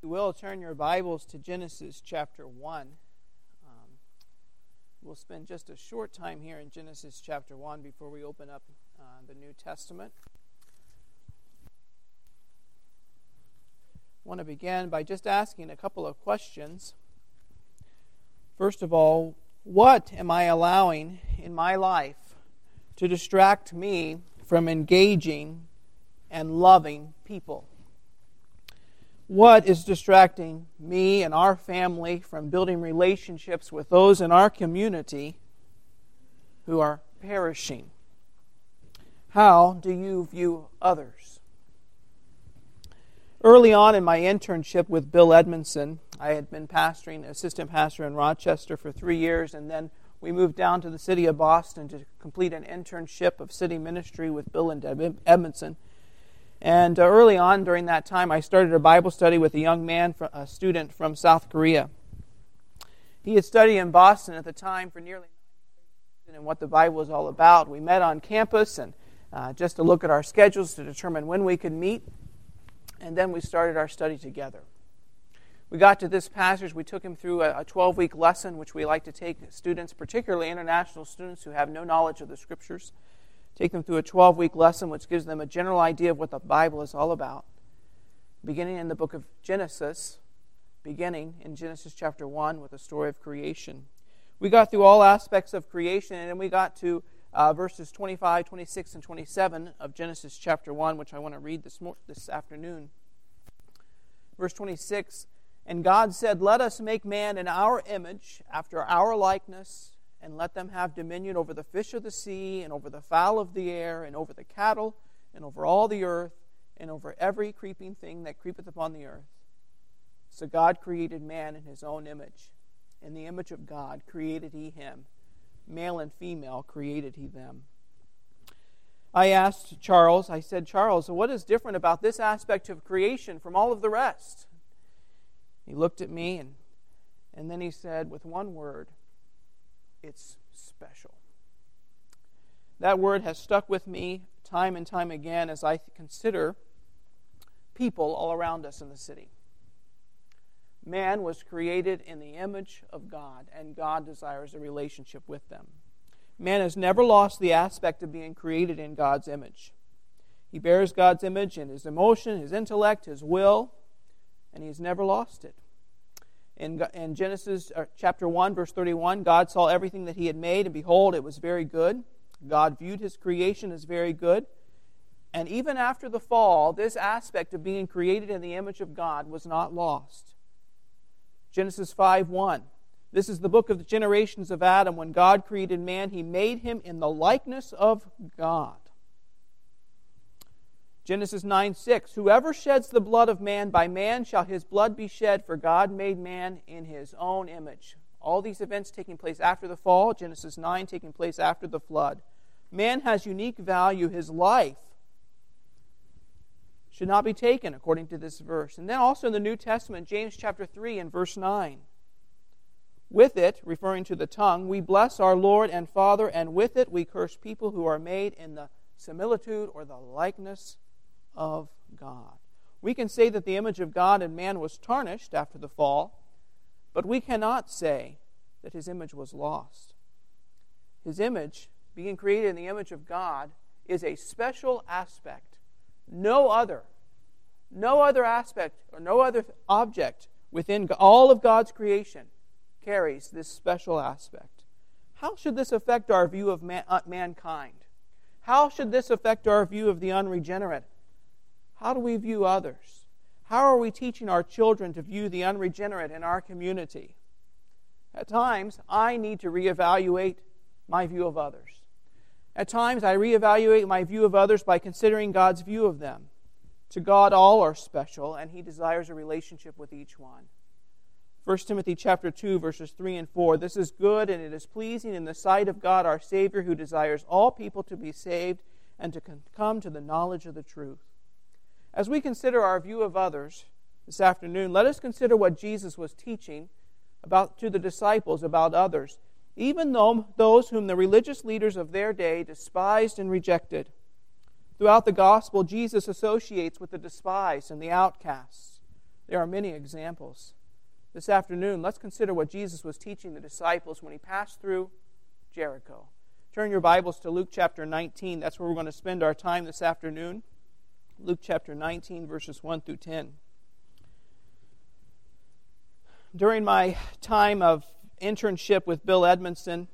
You will turn your Bibles to Genesis chapter 1. We'll spend just a short time here in Genesis chapter 1 before we open up the New Testament. I want to begin by just asking a couple of questions. First of all, what am I allowing in my life to distract me from engaging and loving people? What is distracting me and our family from building relationships with those in our community who are perishing? How do you view others? Early on in my internship with Bill Edmondson, I had been assistant pastor in Rochester for 3 years, and then we moved down to the city of Boston to complete an internship of city ministry with Bill and Deb Edmondson. And early on during that time, I started a Bible study with a young man, a student from South Korea. He had studied in Boston at the time for nearly 9 years and what the Bible was all about. We met on campus and just to look at our schedules to determine when we could meet. And then we started our study together. We got to this passage. We took him through a 12-week lesson, which we like to take students, particularly international students who have no knowledge of the Scriptures. Take them through a 12-week lesson which gives them a general idea of what the Bible is all about. Beginning in the book of Genesis, beginning in Genesis chapter 1 with the story of creation. We got through all aspects of creation, and then we got to verses 25, 26, and 27 of Genesis chapter 1, which I want to read this afternoon. Verse 26, "And God said, Let us make man in our image, after our likeness, and let them have dominion over the fish of the sea, and over the fowl of the air, and over the cattle, and over all the earth, and over every creeping thing that creepeth upon the earth. So God created man in his own image. In the image of God created he him. Male and female created he them." I asked Charles, Charles, what is different about this aspect of creation from all of the rest? He looked at me, and then he said with one word, "It's special." That word has stuck with me time and time again as I consider people all around us in the city. Man was created in the image of God, and God desires a relationship with them. Man has never lost the aspect of being created in God's image. He bears God's image in his emotion, his intellect, his will, and he's never lost it. In Genesis chapter 1, verse 31, God saw everything that he had made, and behold, it was very good. God viewed his creation as very good. And even after the fall, this aspect of being created in the image of God was not lost. Genesis 5:1. This is the book of the generations of Adam. When God created man, he made him in the likeness of God. Genesis 9:6, "Whoever sheds the blood of man, by man shall his blood be shed, for God made man in his own image." All these events taking place after the fall, Genesis 9 taking place after the flood. Man has unique value. His life should not be taken according to this verse. And then also in the New Testament, James chapter 3 and verse 9. "With it," referring to the tongue, "we bless our Lord and Father, and with it we curse people who are made in the similitude or the likeness of God." We can say that the image of God in man was tarnished after the fall, but we cannot say that his image was lost. His image, being created in the image of God, is a special aspect. No other aspect or no other object within all of God's creation carries this special aspect. How should this affect our view of mankind? How should this affect our view of the unregenerate? How do we view others? How are we teaching our children to view the unregenerate in our community? At times, I need to reevaluate my view of others. At times, I reevaluate my view of others by considering God's view of them. To God, all are special, and he desires a relationship with each one. 1 Timothy chapter 2, verses 3 and 4, "This is good, and it is pleasing in the sight of God our Savior, who desires all people to be saved and to come to the knowledge of the truth." As we consider our view of others this afternoon, let us consider what Jesus was teaching to the disciples about others, even though those whom the religious leaders of their day despised and rejected. Throughout the gospel, Jesus associates with the despised and the outcasts. There are many examples. This afternoon, let's consider what Jesus was teaching the disciples when he passed through Jericho. Turn your Bibles to Luke chapter 19. That's where we're going to spend our time this afternoon. Luke chapter 19, verses 1 through 10. During my time of internship with Bill Edmondson,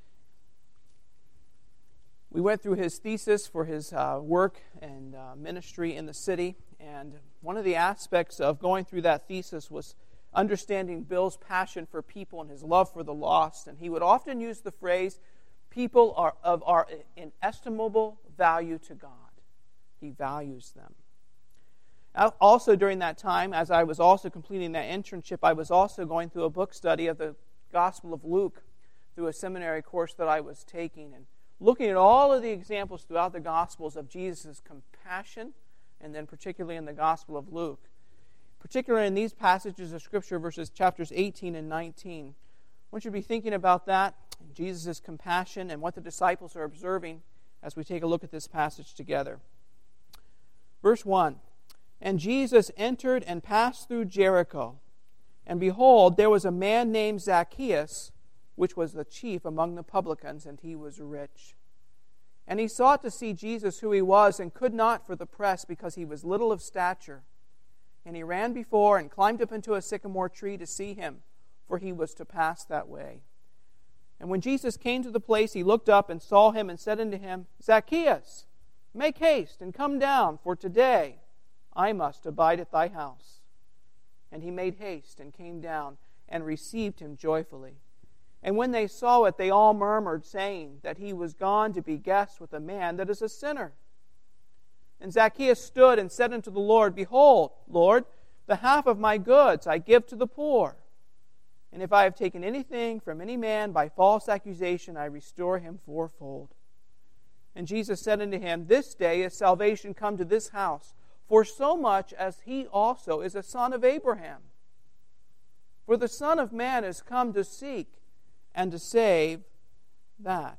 we went through his thesis for his work and ministry in the city. And one of the aspects of going through that thesis was understanding Bill's passion for people and his love for the lost. And he would often use the phrase, people are of our inestimable value to God. He values them. Also during that time, as I was also completing that internship, I was also going through a book study of the Gospel of Luke through a seminary course that I was taking, and looking at all of the examples throughout the Gospels of Jesus' compassion, and then particularly in the Gospel of Luke. Particularly in these passages of Scripture, verses chapters 18 and 19. I want you to be thinking about that, Jesus' compassion, and what the disciples are observing as we take a look at this passage together. Verse 1, "And Jesus entered and passed through Jericho. And behold, there was a man named Zacchaeus, which was the chief among the publicans, and he was rich. And he sought to see Jesus who he was, and could not for the press, because he was little of stature. And he ran before and climbed up into a sycamore tree to see him, for he was to pass that way. And when Jesus came to the place, he looked up and saw him, and said unto him, Zacchaeus, make haste and come down, for today I must abide at thy house. And he made haste and came down and received him joyfully. And when they saw it, they all murmured, saying that he was gone to be guest with a man that is a sinner. And Zacchaeus stood and said unto the Lord, Behold, Lord, the half of my goods I give to the poor. And if I have taken anything from any man by false accusation, I restore him fourfold. And Jesus said unto him, This day is salvation come to this house, for so much as he also is a son of Abraham. For the Son of Man is come to seek and to save that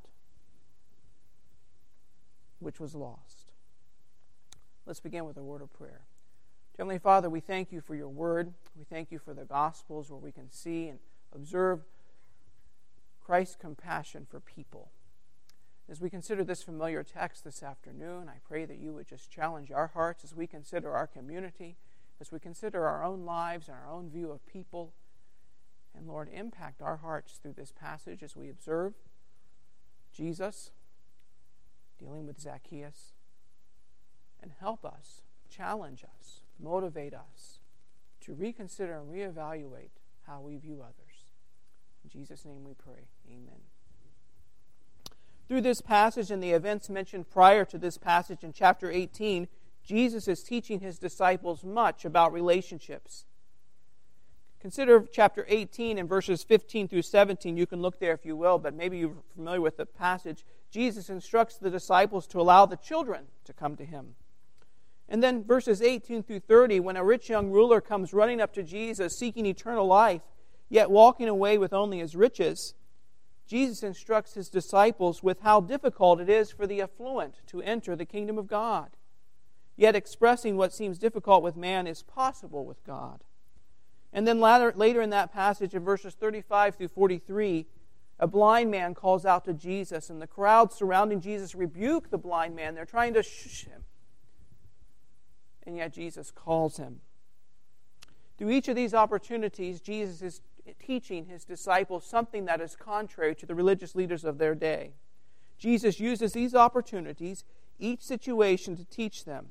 which was lost." Let's begin with a word of prayer. Heavenly Father, we thank you for your word. We thank you for the Gospels where we can see and observe Christ's compassion for people. As we consider this familiar text this afternoon, I pray that you would just challenge our hearts as we consider our community, as we consider our own lives and our own view of people. And Lord, impact our hearts through this passage as we observe Jesus dealing with Zacchaeus. And help us, challenge us, motivate us to reconsider and reevaluate how we view others. In Jesus' name we pray. Amen. Through this passage and the events mentioned prior to this passage in chapter 18, Jesus is teaching his disciples much about relationships. Consider chapter 18 and verses 15 through 17. You can look there if you will, but maybe you're familiar with the passage. Jesus instructs the disciples to allow the children to come to him. And then verses 18 through 30, when a rich young ruler comes running up to Jesus seeking eternal life, yet walking away with only his riches, Jesus instructs his disciples with how difficult it is for the affluent to enter the kingdom of God. Yet expressing what seems difficult with man is possible with God. And then later in that passage, in verses 35 through 43, a blind man calls out to Jesus, and the crowd surrounding Jesus rebuke the blind man. They're trying to shush him. And yet Jesus calls him. Through each of these opportunities, Jesus is teaching his disciples something that is contrary to the religious leaders of their day. Jesus uses these opportunities, each situation, to teach them,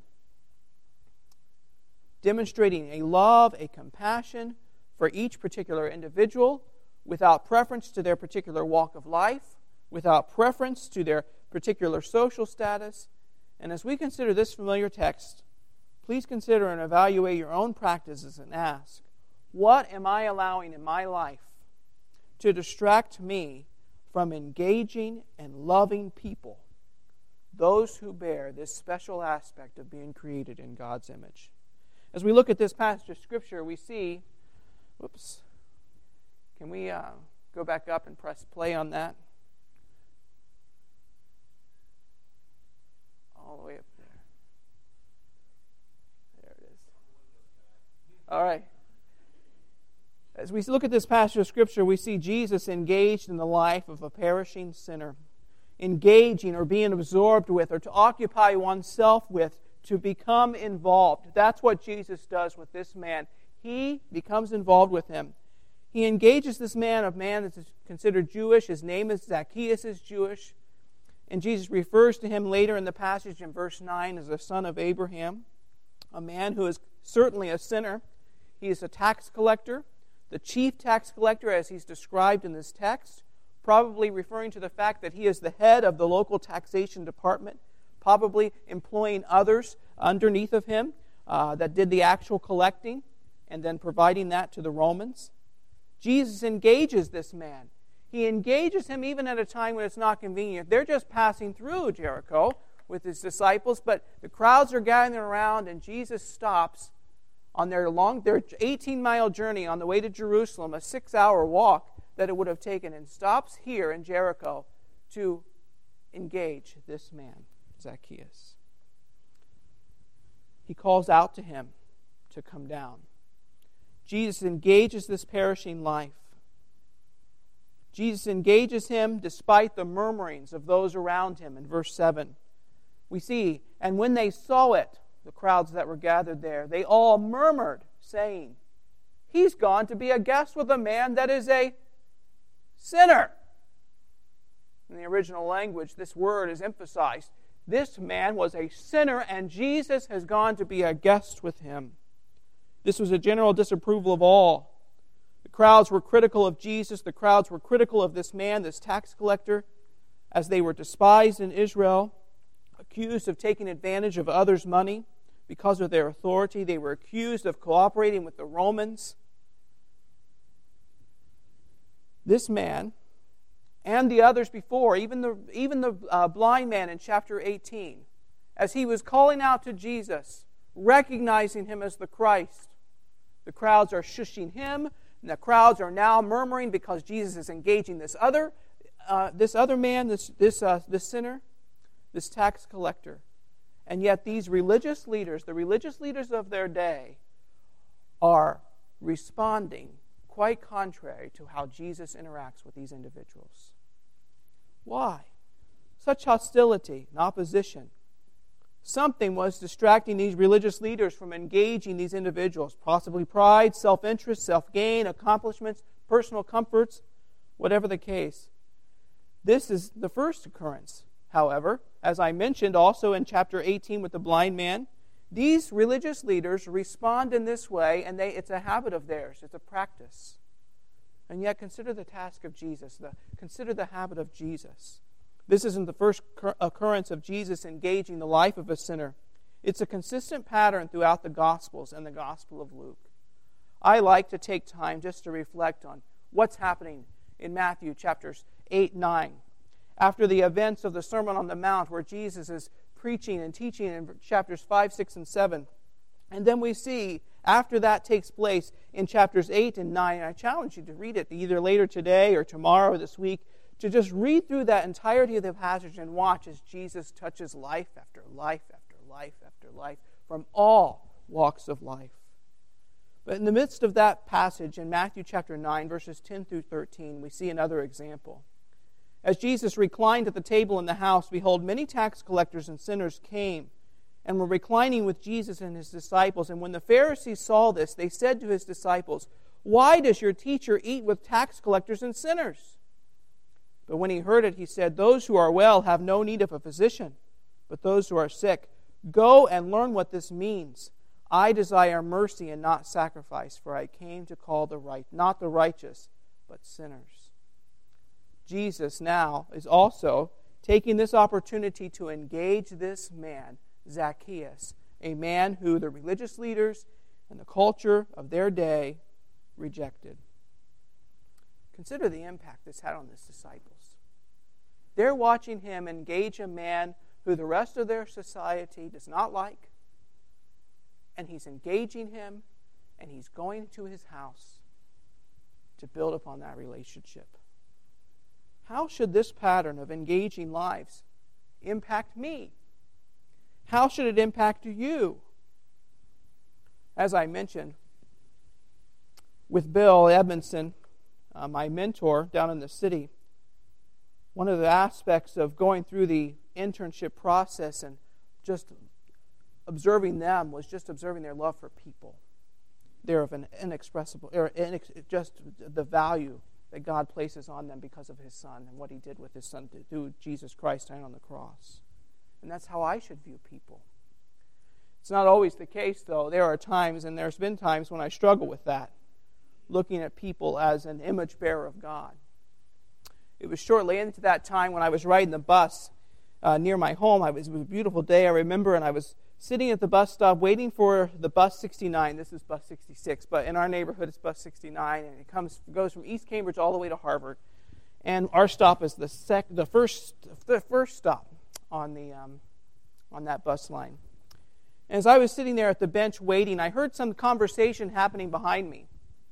demonstrating a love, a compassion for each particular individual, without preference to their particular walk of life, without preference to their particular social status. And as we consider this familiar text, please consider and evaluate your own practices and ask, what am I allowing in my life to distract me from engaging and loving people, those who bear this special aspect of being created in God's image? As we look at this passage of Scripture, we see, can we go back up and press play on that? All the way up there. There it is. All right. As we look at this passage of Scripture, we see Jesus engaged in the life of a perishing sinner. Engaging or being absorbed with or to occupy oneself with, to become involved. That's what Jesus does with this man. He becomes involved with him. He engages this man, a man that's considered Jewish. His name is Zacchaeus, is Jewish. And Jesus refers to him later in the passage in verse 9 as a son of Abraham, a man who is certainly a sinner. He is a tax collector, the chief tax collector as he's described in this text, probably referring to the fact that he is the head of the local taxation department, probably employing others underneath of him that did the actual collecting and then providing that to the Romans. Jesus engages this man. He engages him even at a time when it's not convenient. They're just passing through Jericho with his disciples, but the crowds are gathering around, and Jesus stops on their 18-mile journey on the way to Jerusalem, a 6-hour walk that it would have taken, and stops here in Jericho to engage this man, Zacchaeus. He calls out to him to come down. Jesus engages this perishing life. Jesus engages him despite the murmurings of those around him. In verse 7, we see, and when they saw it, the crowds that were gathered there, they all murmured, saying, "He's gone to be a guest with a man that is a sinner." In the original language, this word is emphasized. This man was a sinner, and Jesus has gone to be a guest with him. This was a general disapproval of all. The crowds were critical of Jesus. The crowds were critical of this man, this tax collector, as they were despised in Israel, accused of taking advantage of others' money because of their authority. They were accused of cooperating with the Romans. This man and the others before, even the blind man in chapter 18, as he was calling out to Jesus, recognizing him as the Christ, the crowds are shushing him, and the crowds are now murmuring because Jesus is engaging this other man, this sinner, this tax collector. And yet these religious leaders, the religious leaders of their day, are responding quite contrary to how Jesus interacts with these individuals. Why? Such hostility and opposition. Something was distracting these religious leaders from engaging these individuals. Possibly pride, self-interest, self-gain, accomplishments, personal comforts, whatever the case. This is the first occurrence. However, as I mentioned also in chapter 18 with the blind man, these religious leaders respond in this way, and it's a habit of theirs. It's a practice. And yet consider the task of Jesus. Consider the habit of Jesus. This isn't the first occurrence of Jesus engaging the life of a sinner. It's a consistent pattern throughout the Gospels and the Gospel of Luke. I like to take time just to reflect on what's happening in Matthew chapters 8, 9. After the events of the Sermon on the Mount, where Jesus is preaching and teaching in chapters 5, 6, and 7. And then we see, after that takes place in chapters 8 and 9, and I challenge you to read it either later today or tomorrow or this week, to just read through that entirety of the passage and watch as Jesus touches life after life after life after life from all walks of life. But in the midst of that passage in Matthew chapter 9, verses 10 through 13, we see another example. As Jesus reclined at the table in the house, behold, many tax collectors and sinners came and were reclining with Jesus and his disciples. And when the Pharisees saw this, they said to his disciples, "Why does your teacher eat with tax collectors and sinners?" But when he heard it, he said, "Those who are well have no need of a physician, but those who are sick. Go and learn what this means. I desire mercy and not sacrifice, for I came to call not the righteous, but sinners." Jesus now is also taking this opportunity to engage this man, Zacchaeus, a man who the religious leaders and the culture of their day rejected. Consider the impact this had on his disciples. They're watching him engage a man who the rest of their society does not like, and he's engaging him, and he's going to his house to build upon that relationship. How should this pattern of engaging lives impact me? How should it impact you? As I mentioned, with Bill Edmondson, my mentor down in the city, one of the aspects of going through the internship process and just observing them was just observing their love for people. They're of an inexpressible, just the value that God places on them because of His Son and what He did with His Son through Jesus Christ dying on the cross. And that's how I should view people. It's not always the case, though. There are times, and there's been times when I struggle with that, looking at people as an image bearer of God. It was shortly into that time when I was riding the bus near my home. It was a beautiful day, I remember, and I was sitting at the bus stop waiting for the bus 69. This is bus 66, but in our neighborhood it's bus 69, and it goes from East Cambridge all the way to Harvard. And our stop is the first stop on that bus line. And as I was sitting there at the bench waiting, I heard some conversation happening behind me.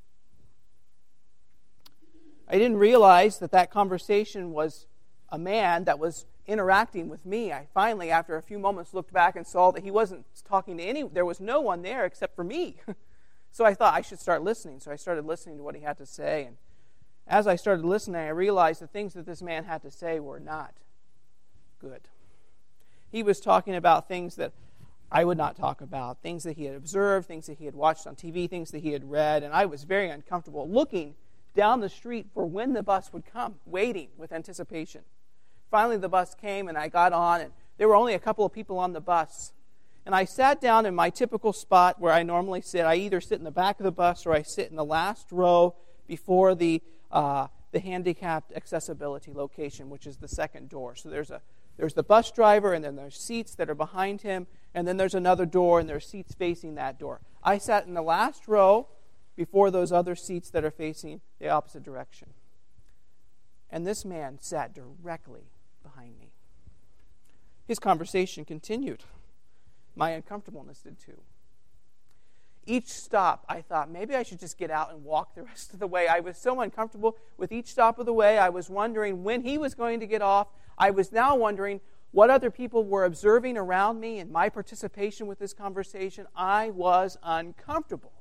I didn't realize that conversation was a man that was interacting with me. I finally, after a few moments, looked back and saw that he wasn't talking to anyone. There was no one there except for me. So I thought I should start listening. So I started listening to what he had to say. And as I started listening, I realized the things that this man had to say were not good. He was talking about things that I would not talk about, things that he had observed, things that he had watched on TV, things that he had read. And I was very uncomfortable looking down the street for when the bus would come, waiting with anticipation. Finally, the bus came, and I got on, and there were only a couple of people on the bus. And I sat down in my typical spot where I normally sit. I either sit in the back of the bus or I sit in the last row before the handicapped accessibility location, which is the second door. So there's the bus driver, and then there's seats that are behind him, and then there's another door, and there's seats facing that door. I sat in the last row before those other seats that are facing the opposite direction. And this man sat directly behind me. His conversation continued. My uncomfortableness did too. Each stop, I thought, maybe I should just get out and walk the rest of the way. I was so uncomfortable with each stop of the way. I was wondering when he was going to get off. I was now wondering what other people were observing around me and my participation with this conversation. I was uncomfortable.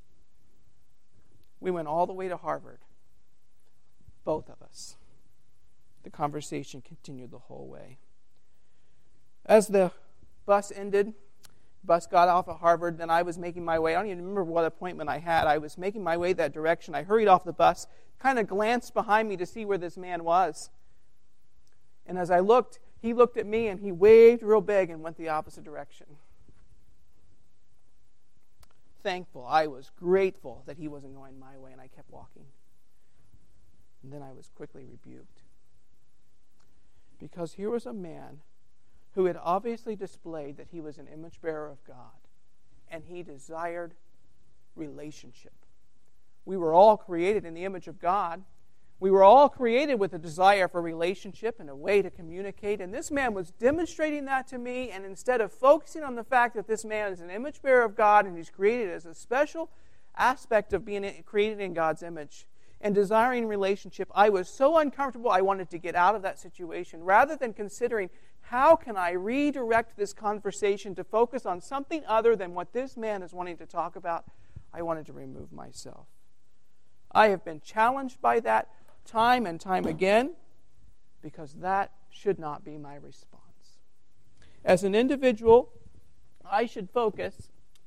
We went all the way to Harvard, both of us. The conversation continued the whole way. As the bus ended, the bus got off at Harvard, then I was making my way. I don't even remember what appointment I had. I was making my way that direction. I hurried off the bus, kind of glanced behind me to see where this man was. And as I looked, he looked at me and he waved real big and went the opposite direction. Thankful, I was grateful that he wasn't going my way, and I kept walking. And then I was quickly rebuked. Because here was a man who had obviously displayed that he was an image bearer of God, and he desired relationship. We were all created in the image of God. We were all created with a desire for relationship and a way to communicate, and this man was demonstrating that to me, and instead of focusing on the fact that this man is an image bearer of God and he's created as a special aspect of being created in God's image and desiring relationship, I was so uncomfortable I wanted to get out of that situation. Rather than considering how can I redirect this conversation to focus on something other than what this man is wanting to talk about, I wanted to remove myself. I have been challenged by that time and time again, because that should not be my response. As an individual, I should focus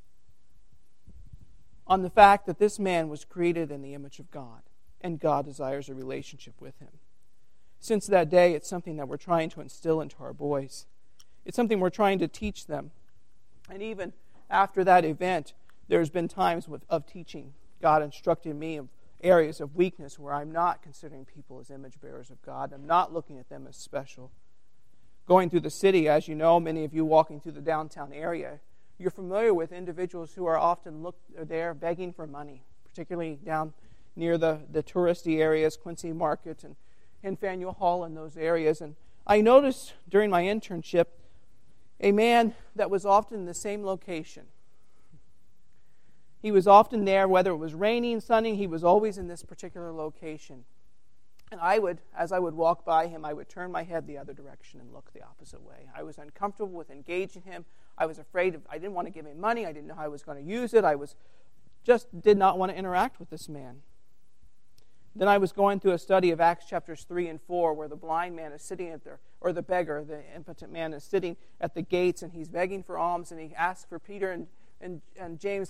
on the fact that this man was created in the image of God, and God desires a relationship with him. Since that day, it's something that we're trying to instill into our boys. It's something we're trying to teach them. And even after that event, there's been times of teaching. God instructed me of areas of weakness where I'm not considering people as image bearers of God. I'm not looking at them as special. Going through the city, as you know, many of you walking through the downtown area, you're familiar with individuals who are often there begging for money, particularly down near the touristy areas, Quincy Market and Faneuil Hall and those areas. And I noticed during my internship a man that was often in the same location. He was often there, whether it was raining, sunny, he was always in this particular location. And as I would walk by him, I would turn my head the other direction and look the opposite way. I was uncomfortable with engaging him. I was afraid I didn't want to give him money. I didn't know how I was going to use it. I was just did not want to interact with this man. Then I was going through a study of Acts chapters 3 and 4, where the blind man is sitting at there, or the beggar, the impotent man, is sitting at the gates, and he's begging for alms, and he asks for Peter and James,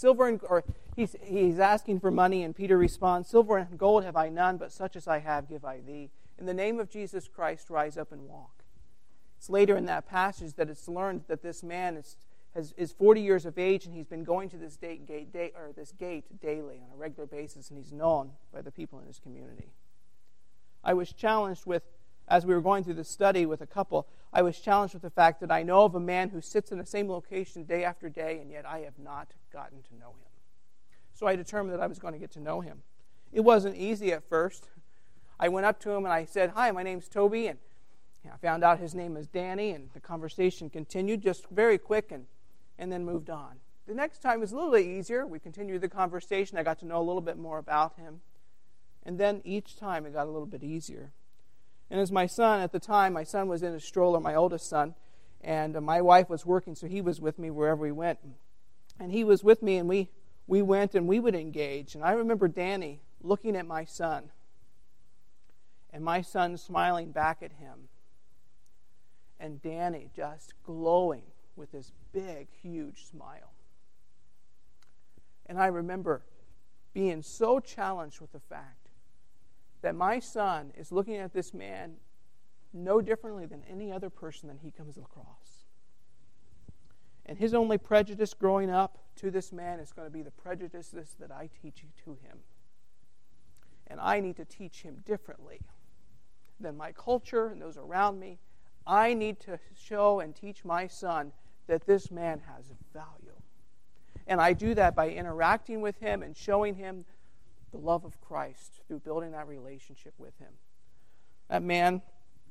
he's asking for money, and Peter responds, "Silver and gold have I none, but such as I have give I thee. In the name of Jesus Christ, rise up and walk." It's later in that passage that it's learned that this man is 40 years of age, and he's been going to this gate daily on a regular basis, and he's known by the people in his community. I was challenged with, as we were going through this study with a couple, I was challenged with the fact that I know of a man who sits in the same location day after day, and yet I have not gotten to know him. So I determined that I was going to get to know him. It wasn't easy at first. I went up to him and I said, "Hi, my name's Toby," and I found out his name is Danny, and the conversation continued just very quick and then moved on. The next time was a little bit easier. We continued the conversation. I got to know a little bit more about him. And then each time it got a little bit easier. And as my son, at the time, my son was in a stroller, my oldest son, and my wife was working, so he was with me wherever we went. And he was with me, and we went and we would engage. And I remember Danny looking at my son, and my son smiling back at him, and Danny just glowing with this big, huge smile. And I remember being so challenged with the fact that my son is looking at this man no differently than any other person that he comes across. And his only prejudice growing up to this man is going to be the prejudices that I teach to him. And I need to teach him differently than my culture and those around me. I need to show and teach my son that this man has value. And I do that by interacting with him and showing him the love of Christ through building that relationship with him. That man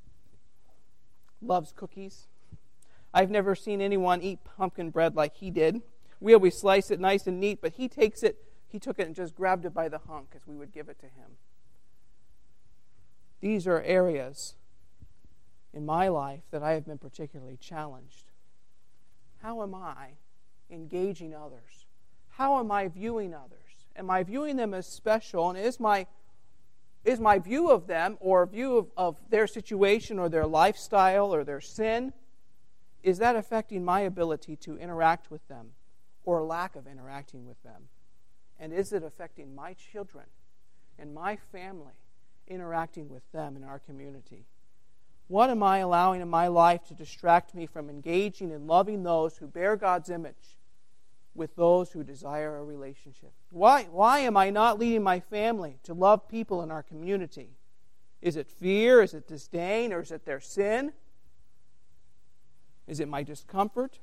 loves cookies. I've never seen anyone eat pumpkin bread like he did. We always slice it nice and neat, but he took it and just grabbed it by the hunk as we would give it to him. These are areas in my life that I have been particularly challenged. How am I engaging others? How am I viewing others? Am I viewing them as special? And is my view of them or view of their situation or their lifestyle or their sin, is that affecting my ability to interact with them or lack of interacting with them? And is it affecting my children and my family interacting with them in our community? What am I allowing in my life to distract me from engaging and loving those who bear God's image with those who desire a relationship? Why am I not leading my family to love people in our community? Is it fear? Is it disdain? Or is it their sin? Is it my discomfort?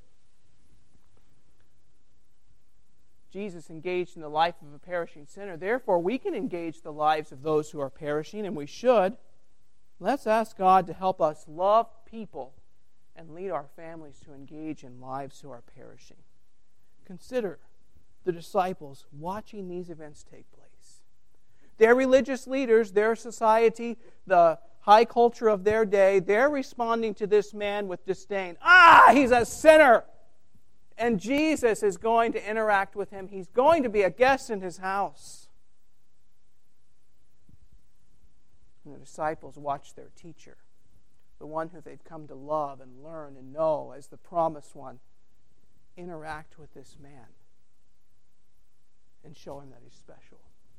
Jesus engaged in the life of a perishing sinner. Therefore, we can engage the lives of those who are perishing, and we should. Let's ask God to help us love people and lead our families to engage in lives who are perishing. Consider the disciples watching these events take place. Their religious leaders, their society, the high culture of their day, they're responding to this man with disdain. He's a sinner! And Jesus is going to interact with him. He's going to be a guest in his house. And the disciples watch their teacher, the one who they've come to love and learn and know as the promised one, interact with this man and show him that he's special.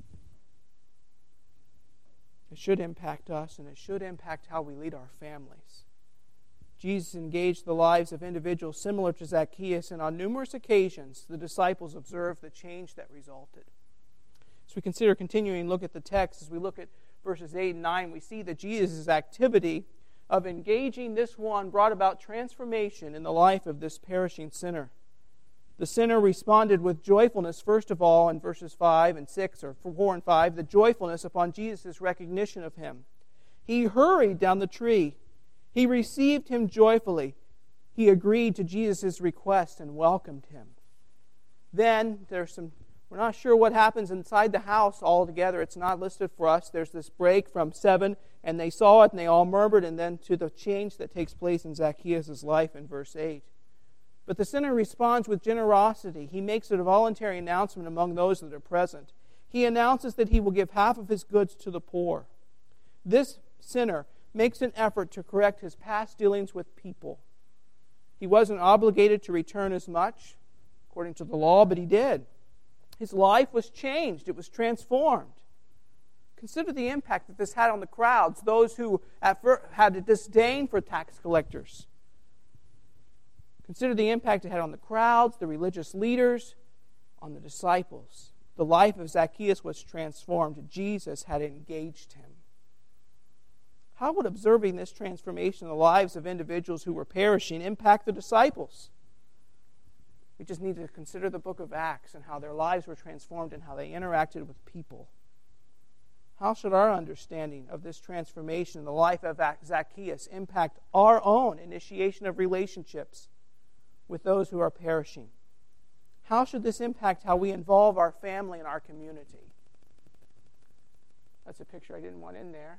It should impact us, and it should impact how we lead our families. Jesus engaged the lives of individuals similar to Zacchaeus, and on numerous occasions the disciples observed the change that resulted. As we consider continuing look at the text, as we look at verses 8 and 9, we see that Jesus' activity of engaging this one brought about transformation in the life of this perishing sinner. The sinner responded with joyfulness, first of all, in verses 5 and 6, or 4 and 5, the joyfulness upon Jesus' recognition of him. He hurried down the tree. He received him joyfully. He agreed to Jesus' request and welcomed him. Then we're not sure what happens inside the house altogether. It's not listed for us. There's this break from 7, and they saw it and they all murmured, and then to the change that takes place in Zacchaeus' life in verse 8. But the sinner responds with generosity. He makes a voluntary announcement among those that are present. He announces that he will give half of his goods to the poor. This sinner makes an effort to correct his past dealings with people. He wasn't obligated to return as much, according to the law, but he did. His life was changed. It was transformed. Consider the impact that this had on the crowds, those who at first had a disdain for tax collectors. Consider the impact it had on the crowds, the religious leaders, on the disciples. The life of Zacchaeus was transformed. Jesus had engaged him. How would observing this transformation in the lives of individuals who were perishing impact the disciples? We just need to consider the book of Acts and how their lives were transformed and how they interacted with people. How should our understanding of this transformation in the life of Zacchaeus impact our own initiation of relationships with those who are perishing? How should this impact how we involve our family and our community? That's a picture I didn't want in there.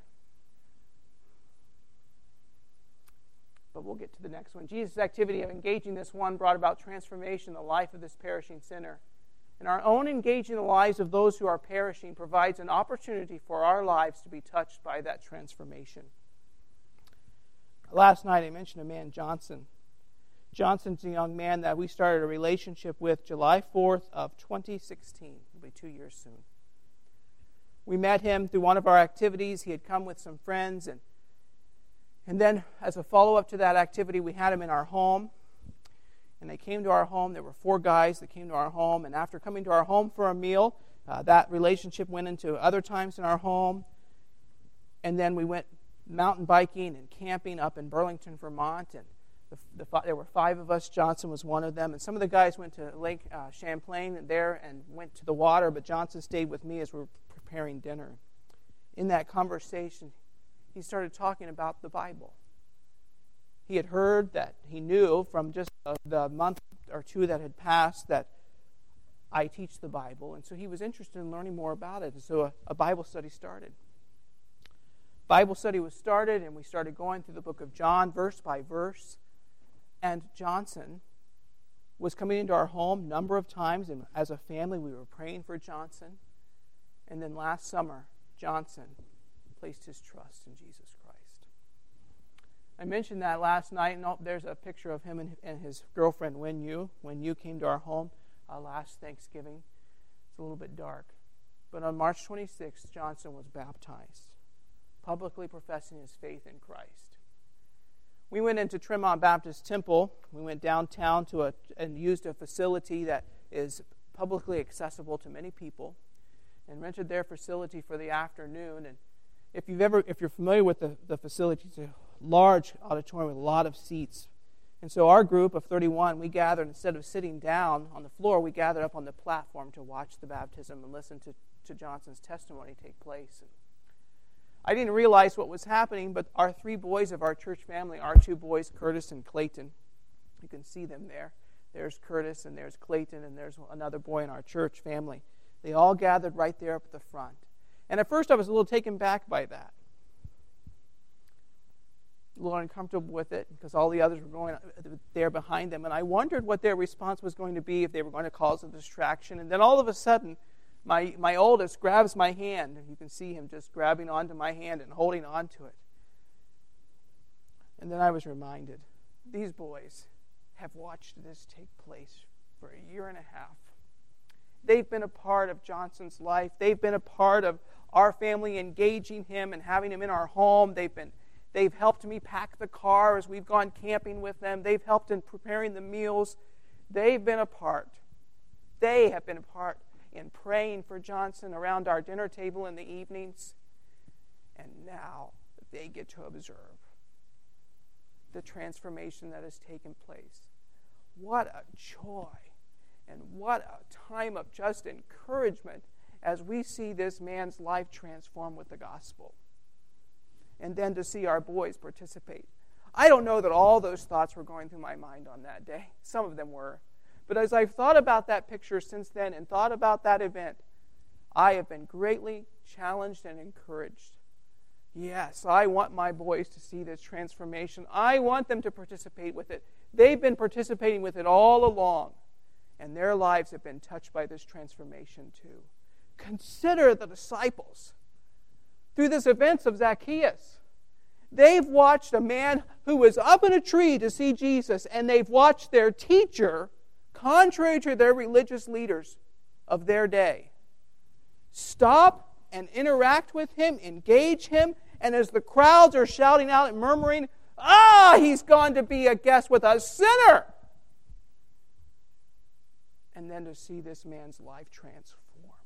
But we'll get to the next one. Jesus' activity of engaging this one brought about transformation in the life of this perishing sinner. And our own engaging the lives of those who are perishing provides an opportunity for our lives to be touched by that transformation. Last night I mentioned a man, Johnson. Johnson's a young man that we started a relationship with July 4th of 2016. It'll be 2 years soon. We met him through one of our activities. He had come with some friends, and then as a follow-up to that activity, we had him in our home. And they came to our home. There were 4 guys that came to our home. And after coming to our home for a meal, that relationship went into other times in our home. And then we went mountain biking and camping up in Burlington, Vermont. And there were 5 of us. Johnson was one of them. And some of the guys went to Lake Champlain there and went to the water. But Johnson stayed with me as we were preparing dinner. In that conversation, he started talking about the Bible. He had heard that he knew from just the month or 2 that had passed that I teach the Bible. And so he was interested in learning more about it. And so a Bible study started. Bible study was started, and we started going through the book of John verse by verse. And Johnson was coming into our home a number of times, and as a family we were praying for Johnson. And then last summer, Johnson placed his trust in Jesus Christ. I mentioned that last night, and there's a picture of him and his girlfriend, Wen Yu came to our home last Thanksgiving. It's a little bit dark. But on March 26th, Johnson was baptized, publicly professing his faith in Christ. We went into Tremont Baptist Temple. We went downtown and used a facility that is publicly accessible to many people, and rented their facility for the afternoon. And if you're familiar with the facility, it's a large auditorium with a lot of seats. And so our group of 31, we gathered, instead of sitting down on the floor, we gathered up on the platform to watch the baptism and listen to Johnson's testimony take place. And I didn't realize what was happening, but our 3 boys of our church family, our 2 boys, Curtis and Clayton, you can see them there. There's Curtis and there's Clayton and there's another boy in our church family. They all gathered right there up at the front. And at first I was a little taken back by that. A little uncomfortable with it because all the others were going there behind them. And I wondered what their response was going to be, if they were going to cause a distraction. And then all of a sudden, my oldest grabs my hand. And you can see him just grabbing onto my hand and holding onto it. And then I was reminded, these boys have watched this take place for 1.5 years. They've been a part of Johnson's life. They've been a part of our family engaging him and having him in our home. They've helped me pack the car as we've gone camping with them. They've helped in preparing the meals. They've been a part. They have been a part in praying for Johnson around our dinner table in the evenings. And now they get to observe the transformation that has taken place. What a joy and what a time of just encouragement as we see this man's life transform with the gospel. And then to see our boys participate. I don't know that all those thoughts were going through my mind on that day. Some of them were. But as I've thought about that picture since then and thought about that event, I have been greatly challenged and encouraged. Yes, I want my boys to see this transformation. I want them to participate with it. They've been participating with it all along, and their lives have been touched by this transformation too. Consider the disciples through this events of Zacchaeus. They've watched a man who was up in a tree to see Jesus, and they've watched their teacher, contrary to their religious leaders of their day, stop and interact with him, engage him, and as the crowds are shouting out and murmuring, he's gone to be a guest with a sinner. And then to see this man's life transformed.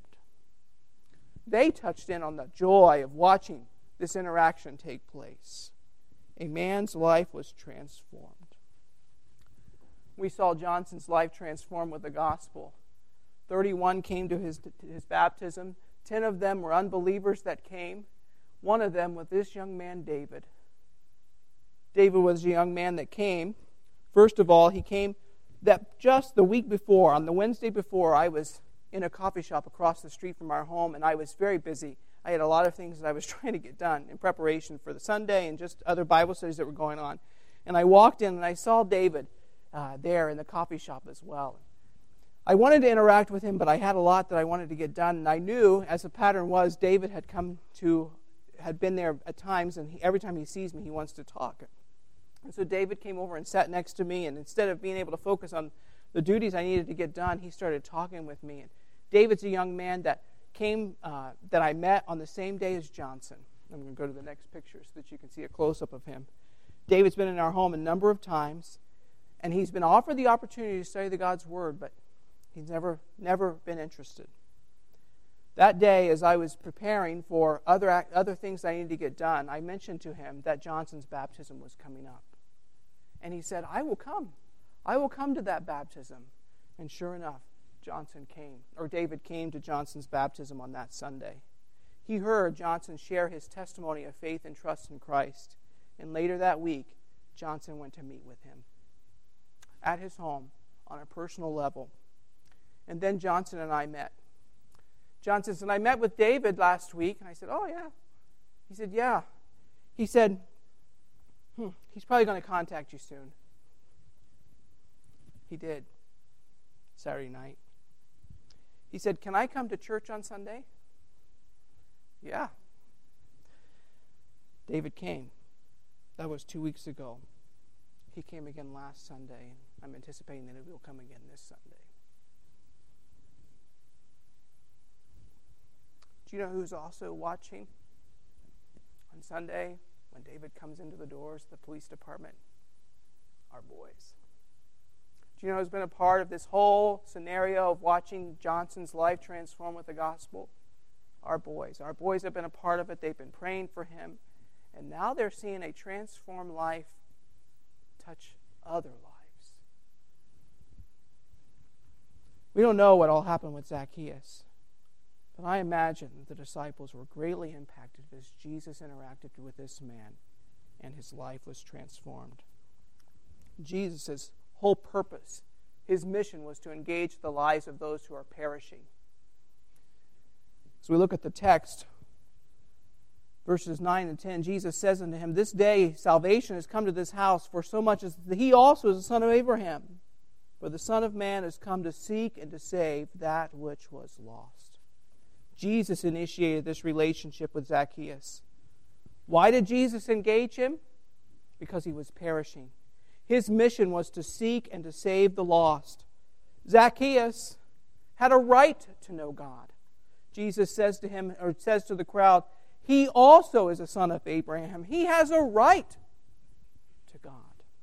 They touched in on the joy of watching this interaction take place. A man's life was transformed. We saw Johnson's life transformed with the gospel. 31 came to his baptism. 10 of them were unbelievers that came. One of them was this young man, David. David was a young man that came. First of all, he came that just the week before, on the Wednesday before, I was in a coffee shop across the street from our home, and I was very busy. I had a lot of things that I was trying to get done in preparation for the Sunday and just other Bible studies that were going on. And I walked in, and I saw David there in the coffee shop as well. I wanted to interact with him, but I had a lot that I wanted to get done, and I knew, as the pattern was, David had been there at times, and every time he sees me, he wants to talk. And so David came over and sat next to me, and instead of being able to focus on the duties I needed to get done, he started talking with me. And David's a young man that came, that I met on the same day as Johnson. I'm going to go to the next picture so that you can see a close-up of him. David's been in our home a number of times, and he's been offered the opportunity to study the God's Word, but he's never been interested. That day, as I was preparing for other things I needed to get done, I mentioned to him that Johnson's baptism was coming up. And he said, I will come. I will come to that baptism. And sure enough, David came to Johnson's baptism on that Sunday. He heard Johnson share his testimony of faith and trust in Christ. And later that week, Johnson went to meet with him at his home on a personal level. And then Johnson and I met. Johnson said, I met with David last week. And I said, oh, yeah. He said, yeah. He said, he's probably going to contact you soon. He did. Saturday night. He said, can I come to church on Sunday? Yeah. David came. That was 2 weeks ago. He came again last Sunday. I'm anticipating that he will come again this Sunday. Do you know who's also watching? On Sunday, when David comes into the doors of the police department, our boys. Do you know who's been a part of this whole scenario of watching Johnson's life transform with the gospel? Our boys. Our boys have been a part of it. They've been praying for him. And now they're seeing a transformed life touch other lives. We don't know what all happened with Zacchaeus. But I imagine the disciples were greatly impacted as Jesus interacted with this man and his life was transformed. Jesus' whole purpose, his mission, was to engage the lives of those who are perishing. As we look at the text, verses 9 and 10, Jesus says unto him, this day salvation has come to this house, for so much as he also is the son of Abraham. For the Son of Man has come to seek and to save that which was lost. Jesus initiated this relationship with Zacchaeus. Why did Jesus engage him? Because he was perishing. His mission was to seek and to save the lost. Zacchaeus had a right to know God. Jesus says to him, or says to the crowd, he also is a son of Abraham. He has a right to God.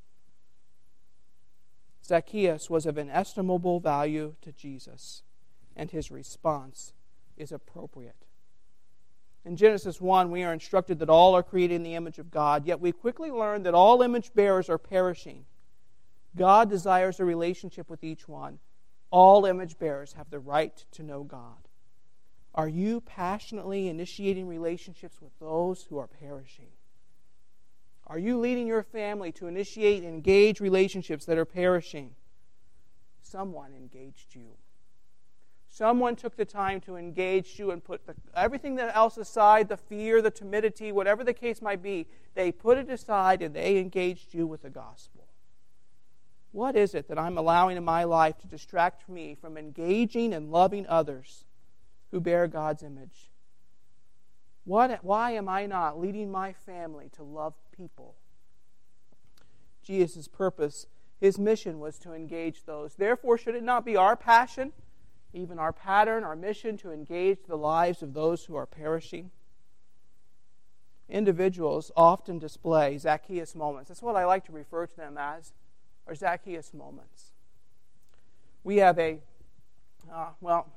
Zacchaeus was of inestimable value to Jesus, and his response is appropriate. In Genesis 1, we are instructed that all are created in the image of God, yet we quickly learn that all image bearers are perishing. God desires a relationship with each one. All image bearers have the right to know God. Are you passionately initiating relationships with those who are perishing? Are you leading your family to initiate and engage relationships that are perishing? Someone engaged you. Someone took the time to engage you and put everything else aside, the fear, the timidity, whatever the case might be, they put it aside and they engaged you with the gospel. What is it that I'm allowing in my life to distract me from engaging and loving others who bear God's image? Why am I not leading my family to love people? Jesus' purpose, his mission was to engage those. Therefore, should it not be our passion, even our pattern, our mission, to engage the lives of those who are perishing? Individuals often display Zacchaeus moments. That's what I like to refer to them as, are Zacchaeus moments. We have I'll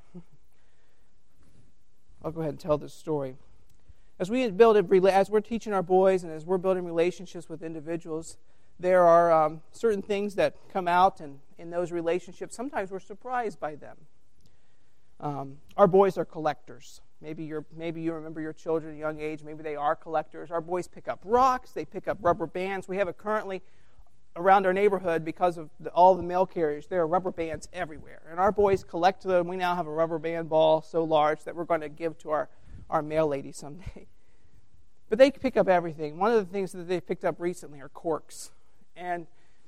go ahead and tell this story. As we're teaching our boys and as we're building relationships with individuals, there are certain things that come out, and in those relationships, sometimes we're surprised by them. Our boys are collectors. Maybe you remember your children at a young age. Maybe they are collectors. Our boys pick up rocks. They pick up rubber bands. We have it currently around our neighborhood because of all the mail carriers. There are rubber bands everywhere. And our boys collect them. We now have a rubber band ball so large that we're going to give to our mail lady someday. But they pick up everything. One of the things that they picked up recently are corks. And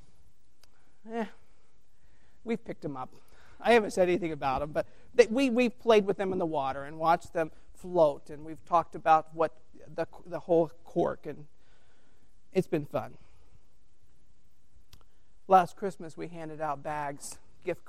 we've picked them up. I haven't said anything about them, but we've played with them in the water and watched them float, and we've talked about what the whole cork, and it's been fun. Last Christmas, we handed out gift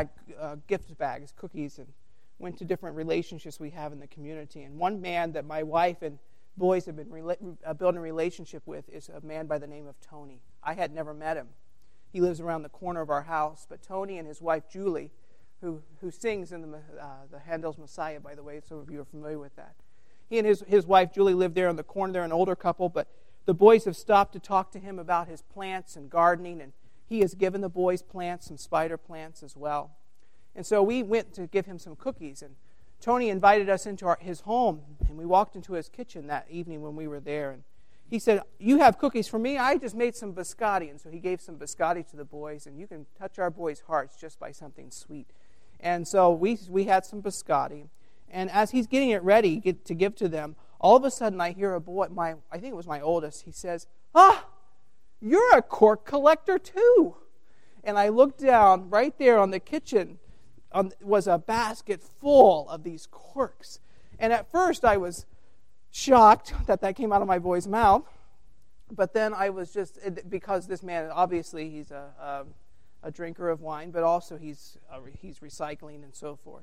bags, cookies, and went to different relationships we have in the community. And one man that my wife and boys have been building a relationship with is a man by the name of Tony. I had never met him. He lives around the corner of our house. But Tony and his wife, Julie, who sings in the Handel's Messiah, by the way, some of you are familiar with that. He and his wife, Julie, live there in the corner. They're an older couple, but the boys have stopped to talk to him about his plants and gardening, and he has given the boys plants, some spider plants as well. And so we went to give him some cookies, and Tony invited us into his home, and we walked into his kitchen that evening when we were there, and he said, "You have cookies for me? I just made some biscotti." And so he gave some biscotti to the boys, and you can touch our boys' hearts just by something sweet. And so we had some biscotti, and as he's getting it ready to give to them, all of a sudden I hear a boy, I think it was my oldest, he says, "You're a cork collector too." And I looked down, right there on the kitchen was a basket full of these corks. And at first I was shocked that came out of my boy's mouth. But then I was because this man, obviously he's a drinker of wine, but also he's recycling and so forth.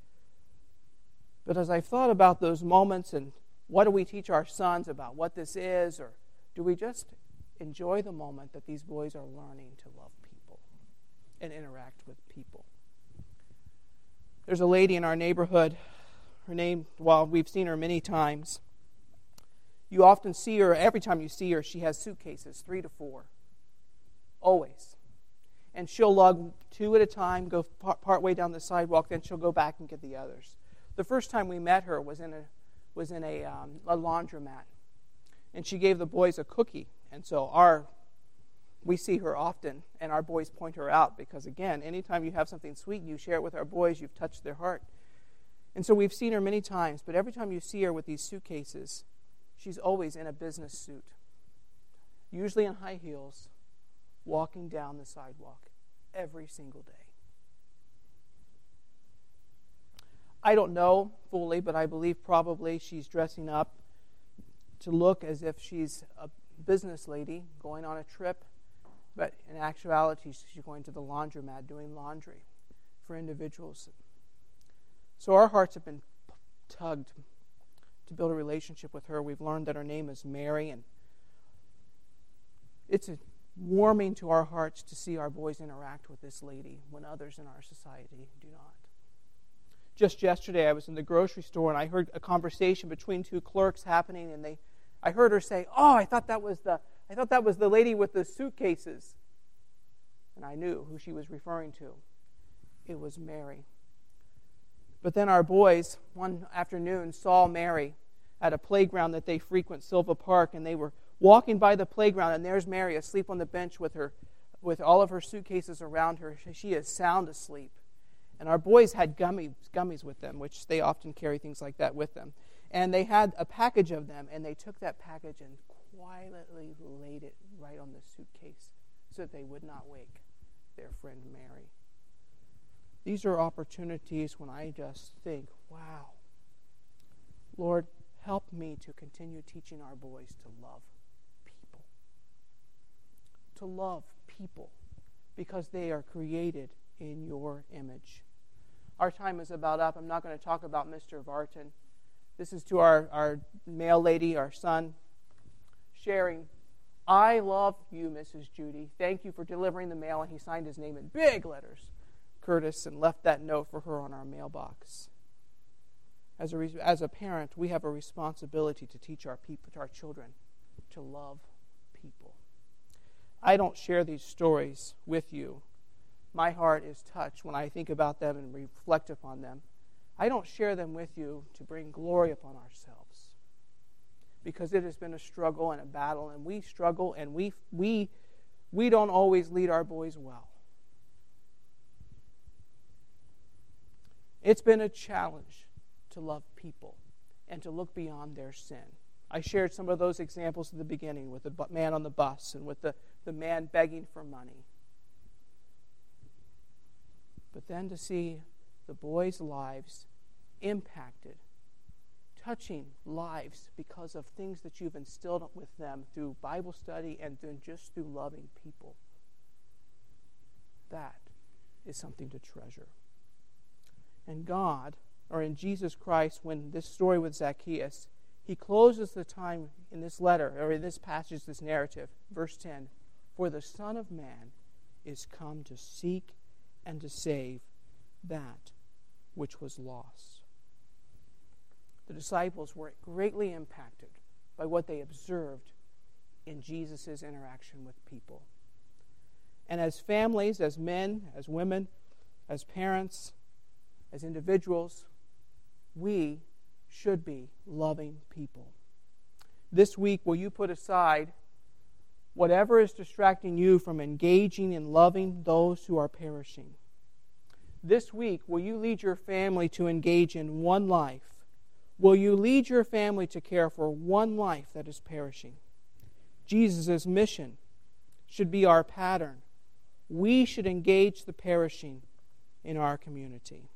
But as I thought about those moments and what do we teach our sons about what this is, or do we just enjoy the moment that these boys are learning to love people and interact with people? There's a lady in our neighborhood. Her name, we've seen her many times. You often see her, every time you see her, she has suitcases, 3 to 4. Always. And she'll lug 2 at a time, go part way down the sidewalk, then she'll go back and get the others. The first time we met her was in a laundromat. And she gave the boys a cookie. And so we see her often, and our boys point her out because, again, anytime you have something sweet and you share it with our boys, you've touched their heart. And so we've seen her many times, but every time you see her with these suitcases, she's always in a business suit, usually in high heels, walking down the sidewalk every single day. I don't know fully, but I believe probably she's dressing up to look as if she's a business lady going on a trip. But in actuality, she's going to the laundromat doing laundry for individuals. So our hearts have been tugged to build a relationship with her. We've learned that her name is Mary, and it's warming to our hearts to see our boys interact with this lady when others in our society do not. Just yesterday, I was in the grocery store, and I heard a conversation between 2 clerks happening, and I heard her say, I thought that was the lady with the suitcases. And I knew who she was referring to. It was Mary. But then our boys, one afternoon, saw Mary at a playground that they frequent, Silva Park, and they were walking by the playground, and there's Mary asleep on the bench with all of her suitcases around her. She is sound asleep. And our boys had gummies with them, which they often carry things like that with them. And they had a package of them, and they took that package and quietly laid it right on the suitcase so that they would not wake their friend Mary. These are opportunities when I just think, wow, Lord, help me to continue teaching our boys to love people. To love people because they are created in your image. Our time is about up. I'm not going to talk about Mr. Vartan. This is to our mail lady, our son, sharing, I love you, Mrs. Judy. Thank you for delivering the mail. And he signed his name in big letters, Curtis, and left that note for her on our mailbox. As a parent, we have a responsibility to teach our children to love people. I don't share these stories with you. My heart is touched when I think about them and reflect upon them. I don't share them with you to bring glory upon ourselves, because it has been a struggle and a battle, and we struggle, and we don't always lead our boys well. It's been a challenge to love people and to look beyond their sin. I shared some of those examples at the beginning with the man on the bus and with the man begging for money. But then to see the boys' lives impacted, touching lives because of things that you've instilled with them through Bible study and then just through loving people, that is something to treasure. And God, or in Jesus Christ, when this story with Zacchaeus, he closes the time in this letter, or in this passage, this narrative, verse 10, for the Son of Man is come to seek and to save that which was lost. The disciples were greatly impacted by what they observed in Jesus' interaction with people. And as families, as men, as women, as parents, as individuals, we should be loving people. This week, will you put aside whatever is distracting you from engaging in loving those who are perishing? This week, will you lead your family to engage in one life? Will you lead your family to care for one life that is perishing? Jesus' mission should be our pattern. We should engage the perishing in our community.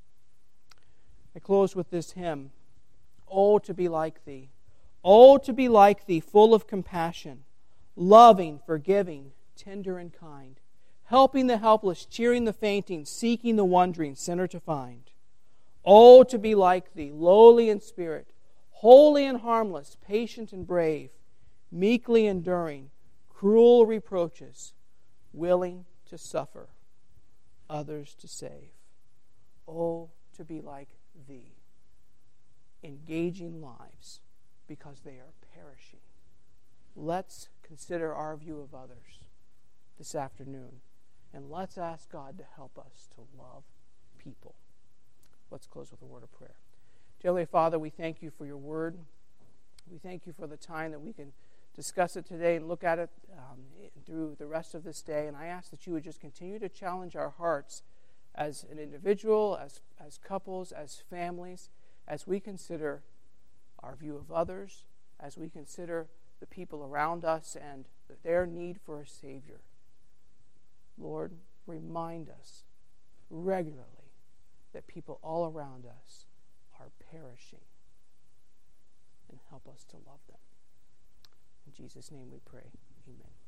I close with this hymn. Oh, to be like Thee. Oh, to be like Thee, full of compassion, loving, forgiving, tender and kind, helping the helpless, cheering the fainting, seeking the wandering sinner to find. Oh, to be like Thee, lowly in spirit, holy and harmless, patient and brave, meekly enduring cruel reproaches, willing to suffer, others to save. Oh, to be like Thee, engaging lives because they are perishing. Let's consider our view of others this afternoon, and let's ask God to help us to love people. Let's close with a word of prayer. Dear Heavenly Father, we thank You for Your word. We thank You for the time that we can discuss it today and look at it through the rest of this day. And I ask that You would just continue to challenge our hearts as an individual, as couples, as families, as we consider our view of others, as we consider the people around us and their need for a Savior. Lord, remind us regularly that people all around us are perishing, and help us to love them. In Jesus' name we pray. Amen.